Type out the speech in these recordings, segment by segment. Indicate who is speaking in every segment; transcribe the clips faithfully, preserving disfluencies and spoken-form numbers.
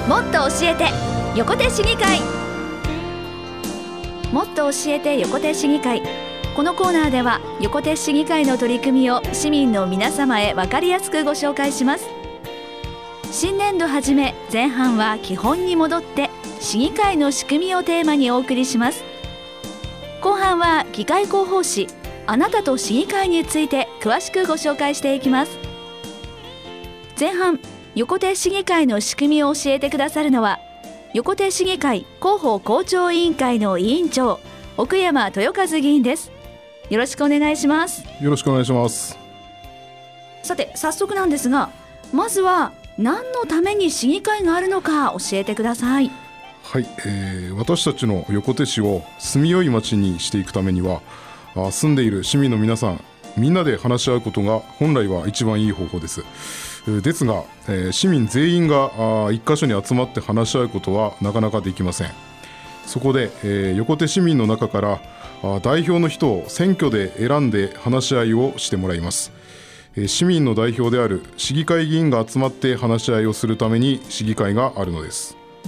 Speaker 1: もっと教えて横手市議会。もっと教えて横手市議会。このコーナーでは横手市議会の取り組みを市民の皆様へ分かりやすくご紹介します。新年度はじめ前半は基本に戻って市議会の仕組みをテーマにお送りします。後半は議会広報誌あなたと市議会について詳しくご紹介していきます。前半、横手市議会の仕組みを教えてくださるのは横手市議会広報広聴委員会の委員長奥山豊和議員です。よろしくお願いします。
Speaker 2: よろしくお願いします。
Speaker 1: さて早速なんですが、まずは何のために市議会があるのか教えてください。
Speaker 2: はい、えー、私たちの横手市を住みよい町にしていくためには、あ住んでいる市民の皆さんみんなで話し合うことが本来は一番いい方法です。ですが、えー、市民全員があ一箇所に集まって話し合うことはなかなかできません。そこで、えー、横手市民の中からあ代表の人を選挙で選んで話し合いをしてもらいます。えー、市民の代表である市議会議員が集まって話し合いをするために市議会があるのです。
Speaker 1: うん、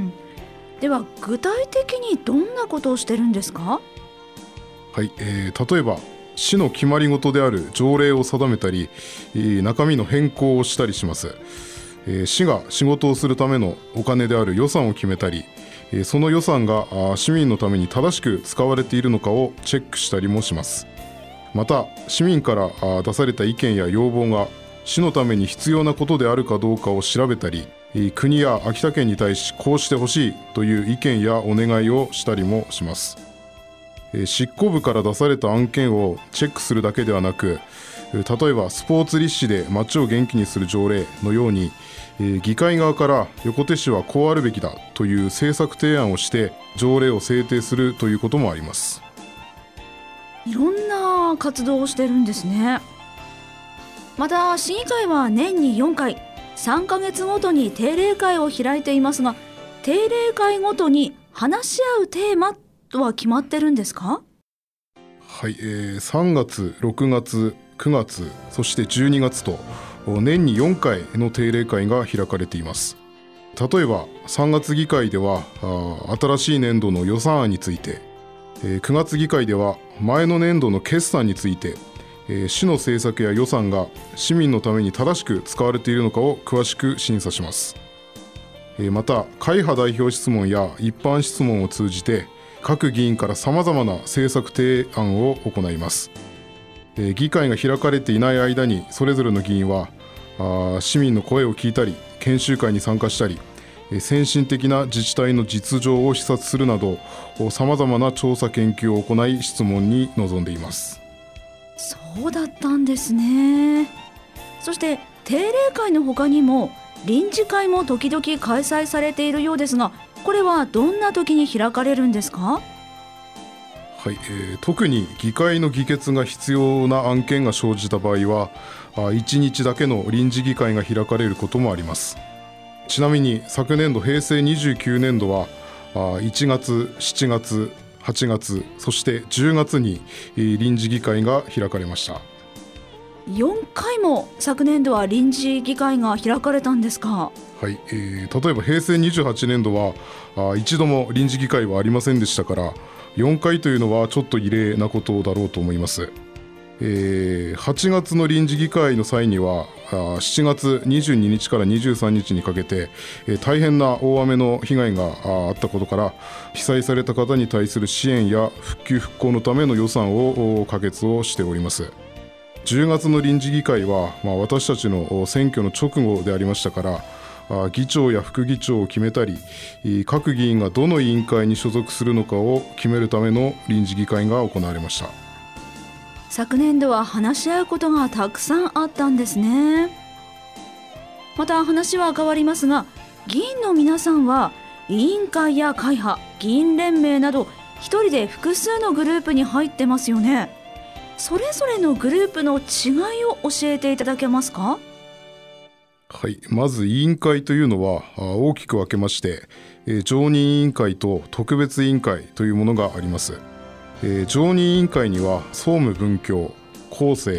Speaker 1: では具体的にどんなことをしてるんですか？
Speaker 2: はい、えー、例えば市の決まり事である条例を定めたり、えー、中身の変更をしたりします。えー、市が仕事をするためのお金である予算を決めたり、えー、その予算が市民のために正しく使われているのかをチェックしたりもします。また市民から出された意見や要望が市のために必要なことであるかどうかを調べたり、国や秋田県に対しこうしてほしいという意見やお願いをしたりもします。執行部から出された案件をチェックするだけではなく、例えばスポーツ立志で街を元気にする条例のように、議会側から横手市はこうあるべきだという政策提案をして条例を制定するということもあります。
Speaker 1: いろんな活動をしてるんですね。また市議会は年によんかいさんかげつごとに定例会を開いていますが、定例会ごとに話し合うテーマとは決まってるんですか？
Speaker 2: はい、えー、さんがつ、ろくがつ、くがつ、そしてじゅうにがつと年によんかいの定例会が開かれています。例えばさんがつ議会ではあ新しい年度の予算案について、えー、くがつ議会では前の年度の決算について、えー、市の政策や予算が市民のために正しく使われているのかを詳しく審査します。えー、また会派代表質問や一般質問を通じて各議員からさまざまな政策提案を行います。えー、議会が開かれていない間にそれぞれの議員はあ市民の声を聞いたり研修会に参加したり、えー、先進的な自治体の実情を視察するなどさまざまな調査研究を行い質問に臨んでいます。
Speaker 1: そうだったんですね。そして定例会の他にも臨時会も時々開催されているようですが、これはどんな時に開かれるんですか？
Speaker 2: はい、えー、特に議会の議決が必要な案件が生じた場合はあいちにちだけの臨時議会が開かれることもあります。ちなみに昨年度へいせいにじゅうきゅうねんどはあいちがつ、しちがつ、はちがつ、そしてじゅうがつに臨時議会が開かれました。
Speaker 1: よんかいも昨年度は臨時議会が開かれたんですか？
Speaker 2: はい、えー、例えばへいせいにじゅうはちねんどはあ一度も臨時議会はありませんでしたから、よんかいというのはちょっと異例なことだろうと思います。えー、はちがつの臨時議会の際にはあしちがつにじゅうににちからにじゅうさんにちにかけて、えー、大変な大雨の被害が あ, あったことから被災された方に対する支援や復旧復興のための予算を可決をしております。じゅうがつの臨時議会は、まあ、私たちの選挙の直後でありましたから、あ議長や副議長を決めたり、各議員がどの委員会に所属するのかを決めるための臨時議会が行われました。
Speaker 1: 昨年度は話し合うことがたくさんあったんですね。また話は変わりますが、議員の皆さんは委員会や会派、議員連盟など一人で複数のグループに入ってますよね。それぞれのグループの違いを教えていただけますか？
Speaker 2: はい、まず委員会というのは大きく分けまして、常任委員会と特別委員会というものがあります。常任委員会には総務文教、厚生、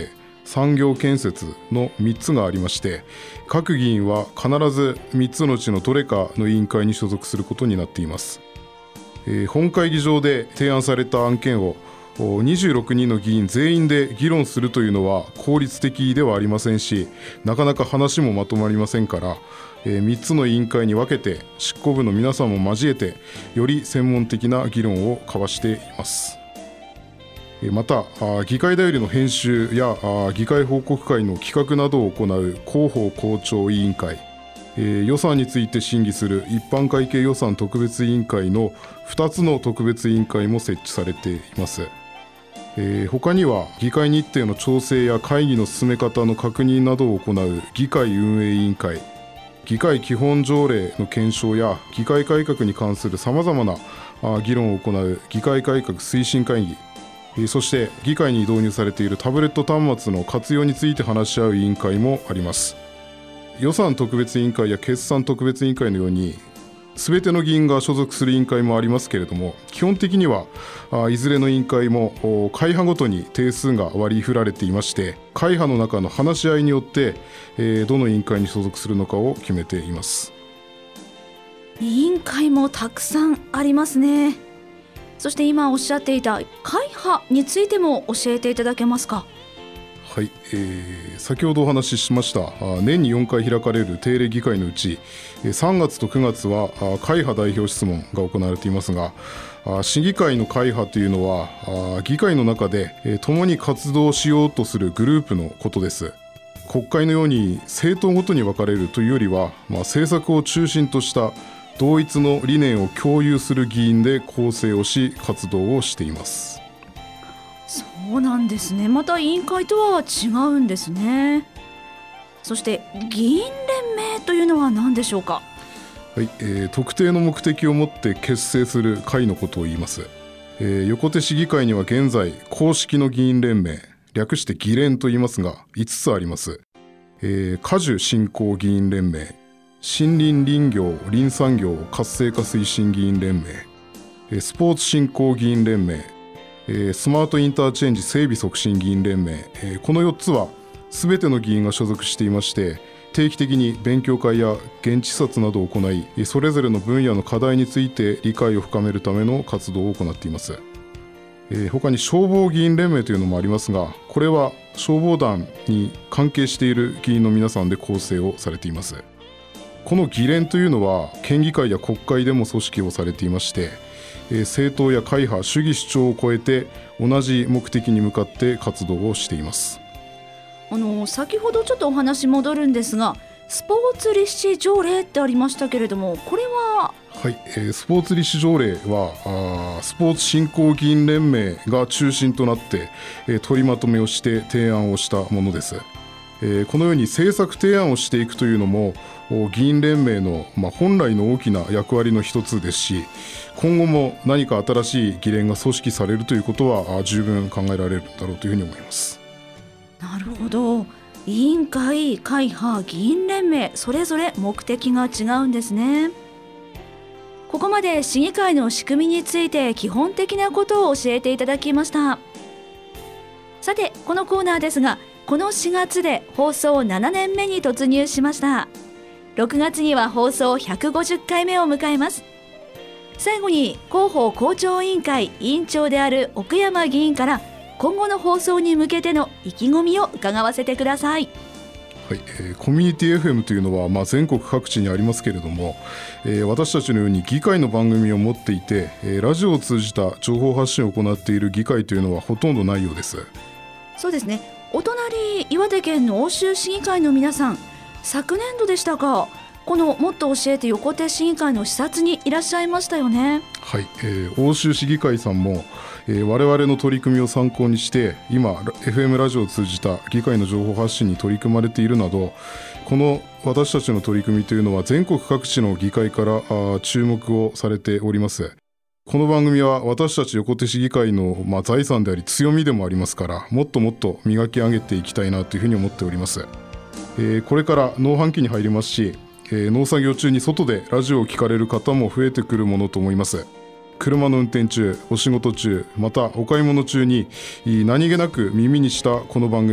Speaker 2: 産業建設のみっつがありまして、各議員は必ずみっつのうちのどれかの委員会に所属することになっています。えー、本会議場で提案された案件をにじゅうろくにんの議員全員で議論するというのは効率的ではありませんし、なかなか話もまとまりませんから、えー、みっつの委員会に分けて執行部の皆さんも交えてより専門的な議論を交わしています。また議会だよりの編集や議会報告会の企画などを行う広報校長委員会、予算について審議する一般会計予算特別委員会のふたつの特別委員会も設置されています。他には議会日程の調整や会議の進め方の確認などを行う議会運営委員会、議会基本条例の検証や議会改革に関するさまざまな議論を行う議会改革推進会議、そして議会に導入されているタブレット端末の活用について話し合う委員会もあります。予算特別委員会や決算特別委員会のように全ての議員が所属する委員会もありますけれども、基本的にはいずれの委員会も会派ごとに定数が割り振られていまして、会派の中の話し合いによってどの委員会に所属するのかを決めています。
Speaker 1: 委員会もたくさんありますね。そして今おっしゃっていた会派についても教えていただけますか。
Speaker 2: はい、えー、先ほどお話ししました年によんかい開かれる定例議会のうちさんがつとくがつは会派代表質問が行われていますが、市議会の会派というのは議会の中で共に活動しようとするグループのことです。国会のように政党ごとに分かれるというよりは、まあ、政策を中心とした同一の理念を共有する議員で構成をし活動をしています。
Speaker 1: そうなんですね。また委員会とは違うんですね。そして議員連盟というのは何でしょうか。
Speaker 2: はい、えー、特定の目的を持って結成する会のことを言います。えー、横手市議会には現在公式の議員連盟、略して議連と言いますがいつつあります。えー、果樹振興議員連盟、森林林業林産業活性化推進議員連盟、スポーツ振興議員連盟、スマートインターチェンジ整備促進議員連盟、このよっつは全ての議員が所属していまして、定期的に勉強会や現地視察などを行い、それぞれの分野の課題について理解を深めるための活動を行っています。他に消防議員連盟というのもありますが、これは消防団に関係している議員の皆さんで構成をされています。この議連というのは県議会や国会でも組織をされていまして、政党や会派主義主張を超えて同じ目的に向かって活動をしています。
Speaker 1: あの先ほどちょっとお話戻るんですが、スポーツ立志条例ってありましたけれども、これは
Speaker 2: はい、えー、スポーツ立志条例はあスポーツ振興議員連盟が中心となって、えー、取りまとめをして提案をしたものです。えー、このように政策提案をしていくというのも議員連盟の、まあ、本来の大きな役割の一つですし、今後も何か新しい議連が組織されるということは十分考えられるだろうというふうに思います。
Speaker 1: なるほど。委員会、会派、議員連盟、それぞれ目的が違うんですね。ここまで市議会の仕組みについて基本的なことを教えていただきました。さて、このコーナーですが、このしがつで放送ななねんめに突入しました。ろくがつには放送ひゃくごじゅっかいめを迎えます。最後に広報校長委員会委員長である奥山議員から今後の放送に向けての意気込みを伺わせてください。
Speaker 2: はい、えー、コミュニティ エフエム というのは、まあ、全国各地にありますけれども、えー、私たちのように議会の番組を持っていて、えー、ラジオを通じた情報発信を行っている議会というのはほとんどないようです。
Speaker 1: そうですね。お隣岩手県の奥州市議会の皆さん、昨年度でしたか、このもっと教えて横手市議会の視察にいらっしゃいましたよね。
Speaker 2: はい、えー、奥州市議会さんも、えー、我々の取り組みを参考にして今 エフエム ラジオを通じた議会の情報発信に取り組まれているなど、この私たちの取り組みというのは全国各地の議会からあ注目をされております。この番組は私たち横手市議会の、まあ、財産であり強みでもありますから、もっともっと磨き上げていきたいなというふうに思っております。えー、これから農繁期に入りますし、えー、農作業中に外でラジオを聞かれる方も増えてくるものと思います。車の運転中、お仕事中、またお買い物中に何気なく耳にしたこの番組、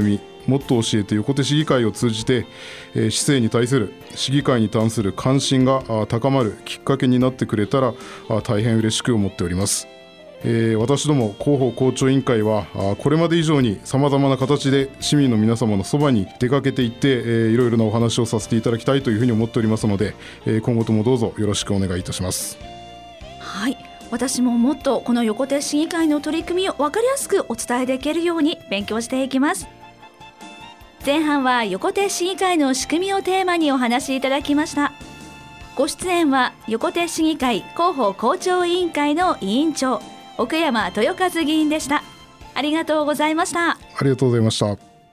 Speaker 2: もっと教えて横手市議会を通じて、えー、市政に対する市議会に関する関心が高まるきっかけになってくれたら大変嬉しく思っております。えー、私ども広報広聴委員会はこれまで以上にさまざまな形で市民の皆様のそばに出かけていって、えー、いろいろなお話をさせていただきたいというふうに思っておりますので、えー、今後ともどうぞよろしくお願いいたします。
Speaker 1: はい、私ももっとこの横手市議会の取り組みを分かりやすくお伝えできるように勉強していきます。前半は横手市議会の仕組みをテーマにお話しいただきました。ご出演は横手市議会広報広聴委員会の委員長奥山豊和議員でした。ありがとうございました。
Speaker 2: ありがとうございました。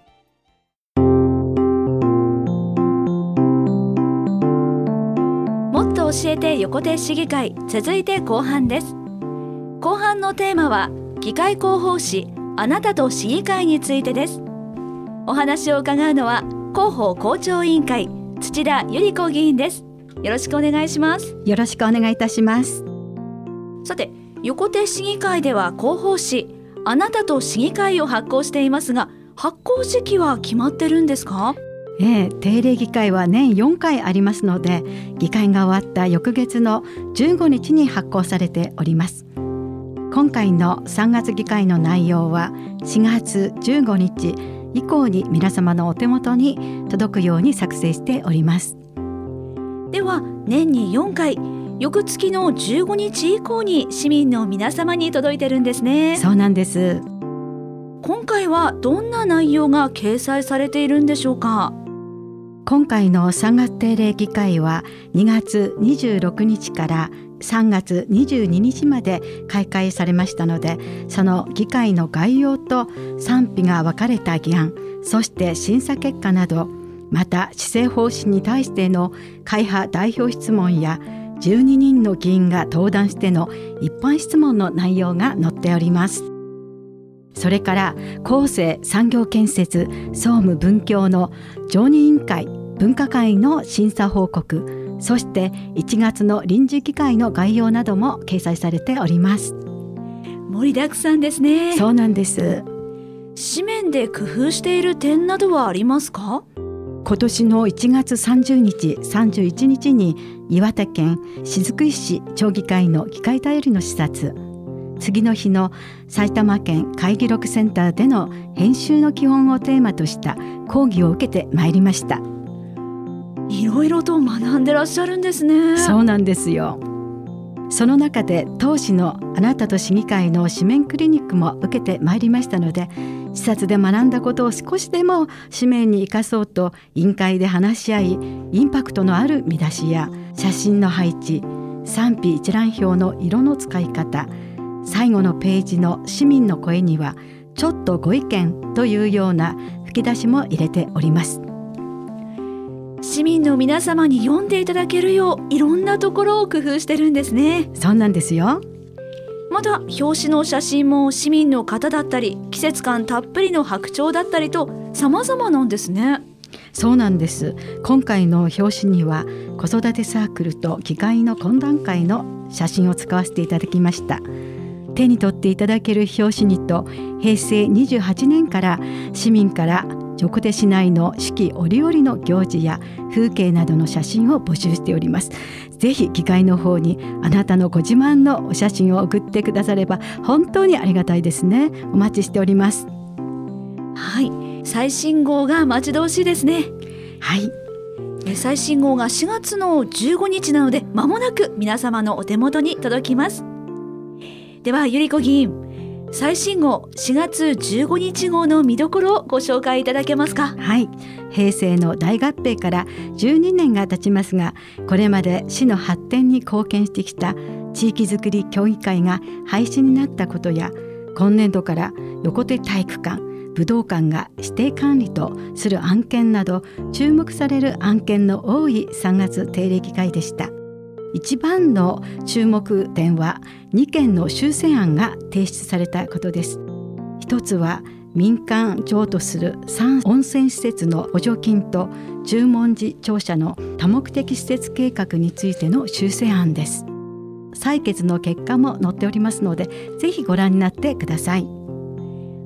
Speaker 1: もっと教えて横手市議会、続いて後半です。後半のテーマは議会広報誌あなたと市議会についてです。お話を伺うのは広報広聴委員会土田由里子議員です。よろしくお願いします。
Speaker 3: よろしくお願いいたします。
Speaker 1: さて、横手市議会では広報誌あなたと市議会を発行していますが、発行時期は決まってるんですか？
Speaker 3: ええ、定例議会は年よんかいありますので、議会が終わった翌月のじゅうごにちに発行されております。今回のさんがつ議会の内容はしがつじゅうごにち以降に皆様のお手元に届くように作成しております。
Speaker 1: では年によんかい、翌月のじゅうごにち以降に市民の皆様に届いてるんですね。
Speaker 3: そうなんです。
Speaker 1: 今回はどんな内容が掲載されているんでしょうか？
Speaker 3: 今回のさんがつ定例議会はにがつにじゅうろくにちからさんがつにじゅうににちまで開会されましたので、その議会の概要と賛否が分かれた議案、そして審査結果など、また施政方針に対しての会派代表質問やじゅうににんの議員が登壇しての一般質問の内容が載っております。それから厚生産業建設総務文教の常任委員会分科会の審査報告、そしていちがつの臨時議会の概要なども掲載されております。
Speaker 1: 盛りだくさんですね。
Speaker 3: そうなんです。
Speaker 1: 紙面で工夫している点などはありますか？
Speaker 3: 今年のいちがつさんじゅうにち、さんじゅういちにちに岩手県雫石市町議会の議会便りの視察、次の日の埼玉県会議録センターでの編集の基本をテーマとした講義を受けてまいりました。
Speaker 1: いろいろと学んでらっしゃるんですね。
Speaker 3: そうなんですよ。その中で当市のあなたと市議会の紙面クリニックも受けてまいりましたので、視察で学んだことを少しでも紙面に生かそうと委員会で話し合い、インパクトのある見出しや写真の配置、賛否一覧表の色の使い方、最後のページの市民の声にはちょっとご意見というような吹き出しも入れております。
Speaker 1: 市民の皆様に読んでいただけるよういろんなところを工夫してるんですね。
Speaker 3: そうなんですよ。
Speaker 1: また表紙の写真も市民の方だったり、季節感たっぷりの白鳥だったりと様々なんですね。
Speaker 3: そうなんです。今回の表紙には子育てサークルと議会の懇談会の写真を使わせていただきました。手に取っていただける表紙にと、へいせいにじゅうはちねんから市民から横手市内の四季折々の行事や風景などの写真を募集しております。ぜひ議会の方にあなたのご自慢のお写真を送ってくだされば本当にありがたいですね。お待ちしております。
Speaker 1: はい、最新号が待ち遠しいですね。
Speaker 3: はい、
Speaker 1: 最新号がしがつのじゅうごにちなので、間もなく皆様のお手元に届きます。ではゆり子議員、最新号しがつじゅうごにち号の見どころをご紹介いただけますか？
Speaker 3: はい、平成の大合併からじゅうにねんが経ちますが、これまで市の発展に貢献してきた地域づくり協議会が廃止になったことや、今年度から横手体育館、武道館が指定管理とする案件など、注目される案件の多いさんがつ定例議会でした。一番の注目点はにけんの修正案が提出されたことです。一つは民間譲渡するさん温泉施設の補助金と十文字庁舎の多目的施設計画についての修正案です。採決の結果も載っておりますので、ぜひご覧になってください。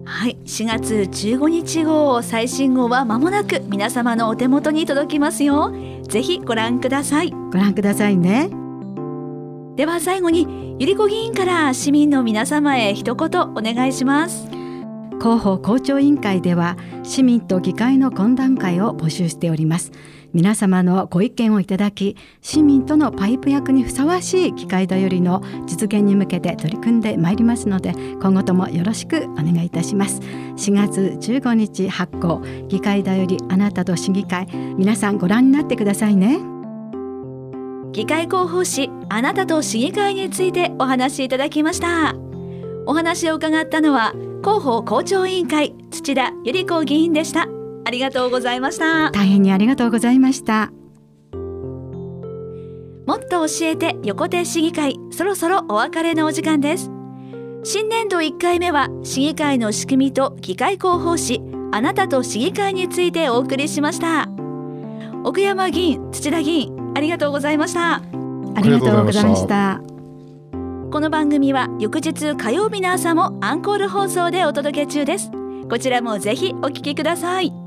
Speaker 1: はい、しがつじゅうごにち号最新号は間もなく皆様のお手元に届きますよ。ぜひご覧ください。
Speaker 3: ご覧くださいね。
Speaker 1: では最後にゆりこ議員から市民の皆様へ一言お願いします。
Speaker 3: 広報公聴委員会では市民と議会の懇談会を募集しております。皆様のご意見をいただき、市民とのパイプ役にふさわしい議会だよりの実現に向けて取り組んでまいりますので、今後ともよろしくお願いいたします。しがつじゅうごにち発行、議会だよりあなたと市議会、皆さんご覧になってくださいね。
Speaker 1: 議会広報誌あなたと市議会についてお話しいただきました。お話を伺ったのは広報公聴委員会土田百合子議員でした。ありがとうございました。
Speaker 3: 大変にありがとうございました。
Speaker 1: もっと教えて横手市議会、そろそろお別れのお時間です。新年度いっかいめは市議会の仕組みと議会広報誌あなたと市議会についてお送りしました。奥山議員、土田議員、ありがとうございました。
Speaker 3: ありがとうございました。
Speaker 1: この番組は翌日火曜日の朝もアンコール放送でお届け中です。こちらもぜひお聞きください。